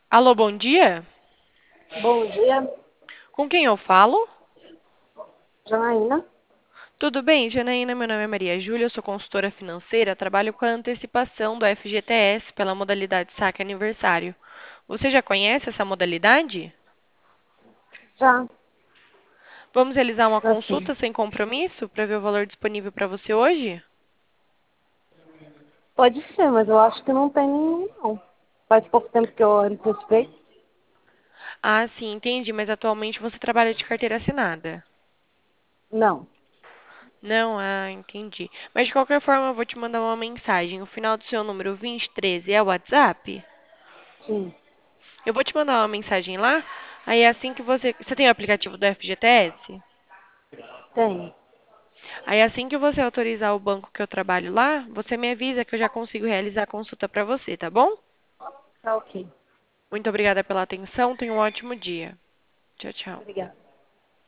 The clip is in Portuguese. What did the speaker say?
Alô, bom dia? Bom dia, Com quem eu falo? Janaína. Tudo bem, Janaína? Meu nome é Maria Júlia, eu sou consultora financeira, trabalho com a antecipação do FGTS pela modalidade saque aniversário. Você já conhece essa modalidade? Já, Vamos realizar uma já sim. consulta sem compromisso para ver o valor disponível para você hoje? Pode ser, mas eu acho que não tem nenhum, não. Faz pouco tempo que eu antecipei. Ah, sim, entendi, mas atualmente você trabalha de carteira assinada. Não, Não, entendi. Mas de qualquer forma, eu vou te mandar uma mensagem. O final do seu número 2013 é o WhatsApp? sim, Eu vou te mandar uma mensagem lá. Aí assim que você. Você tem o aplicativo do FGTS? tem. Aí assim que você autorizar o banco que eu trabalho lá, você me avisa que eu já consigo realizar a consulta para você, tá bom? Tá ok. Muito obrigada pela atenção. Tenha um ótimo dia. Tchau, tchau. Obrigada.